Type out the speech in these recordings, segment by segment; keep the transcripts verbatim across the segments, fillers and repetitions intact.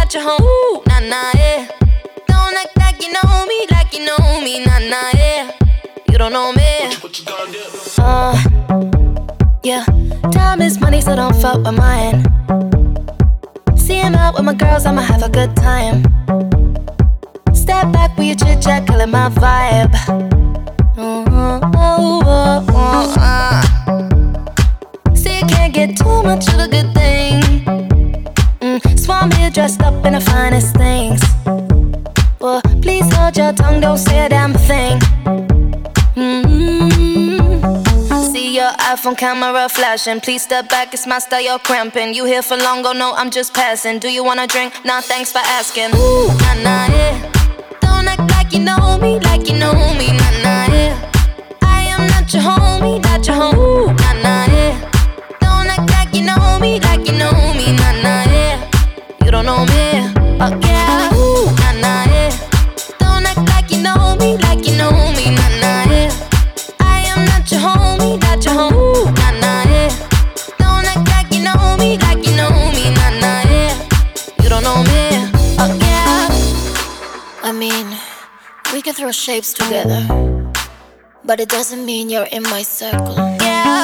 not your home. Ooh, nah, nah, yeah. Don't act like you know me, like you know me, nah, nah, yeah. You don't know me. What you, what you gonna do? Uh, yeah. Time is money, so don't fuck with mine. See him out with my girls, I'ma have a good time. Step back with your chit chat, killing my vibe. Oh, oh, oh, oh, uh. See, you can't get too much of a good thing. Mm, so I'm here dressed up in the finest things. Well, please hold your tongue, don't say a damn thing. Mm-hmm. See your iPhone camera flashing. Please step back, it's my style, you're cramping. You here for long, go no, I'm just passing. Do you wanna drink? Nah, thanks for asking. Ooh, nah, nah, yeah. Don't act like you know me, like you know me, nah, nah, yeah. I am not your homie, not your home. Ooh, nah, nah, yeah. Don't act like you know me, like you know me, nah, nah, yeah. You don't know me, oh yeah. Ooh, nah, nah, yeah. Don't act like you know me, like you know me, nah, nah, yeah. I am not your homie, not your home. Ooh, nah, nah, yeah. Don't act like you know me, like you know me, nah, nah, yeah. You don't know me, oh yeah. I mean, we can throw shapes together, but it doesn't mean you're in my circle. Yeah.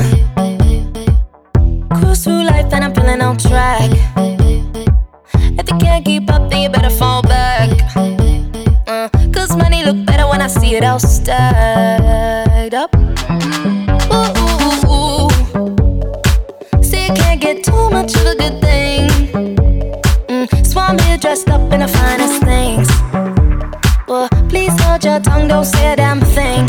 Uh, cruise through life and I'm feeling on track. If you can't keep up, then you better fall back. Uh, Cause money look better when I see it all stacked up. Ooh, ooh, ooh, ooh. See, you can't get too much of a good thing. Mm, so I'm here dressed up in the finest things. Well, please hold your tongue, don't say a damn thing.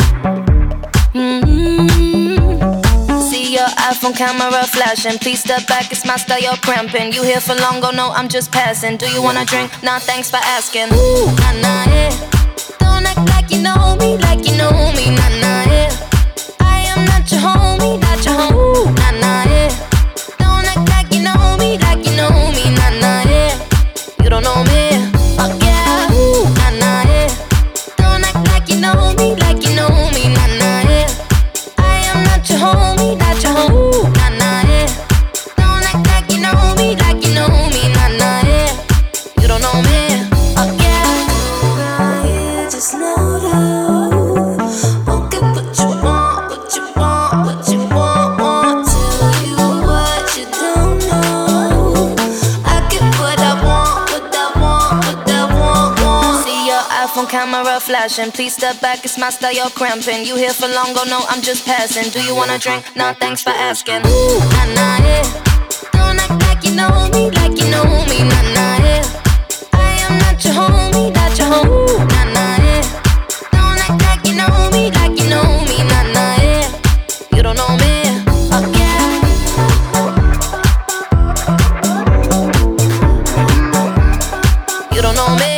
Mm-hmm. See your iPhone camera flashing. Please step back, it's my style, you're cramping. You here for long, go no, I'm just passing. Do you wanna drink? Nah, thanks for asking. Ooh, nah, nah, yeah. Don't act like you know me, like you know me, nah, nah, yeah. I am not your homie, not your home. Ooh, nah, nah, yeah. Don't act like you know me, like you know me, nah, nah, yeah. You don't know me, oh yeah. Ooh, nah, nah, yeah. Don't act like you know me, like you know me, nah, nah, yeah. I am not your homie, not your home. Ooh, nah, nah, yeah. Don't act like you know me, like you know me, nah, nah, yeah. You don't know me, oh yeah. I just know that won't get what you want, what you want, what you want, want. Tell you what you don't know. I get what I want, what I want, what I want, want. See your iPhone camera flashing. Please step back, it's my style, you're cramping. You here for long, go no, I'm just passing. Do you wanna drink? Nah, thanks for asking. Ooh, nah, nah, yeah. Don't act like you know me, like you know me, nah, nah, yeah. I am not your homie, not your home. Ooh, nah, nah, yeah. Don't act like you know me, like you know me, nah, nah, yeah. You don't know me, oh yeah. You don't know me.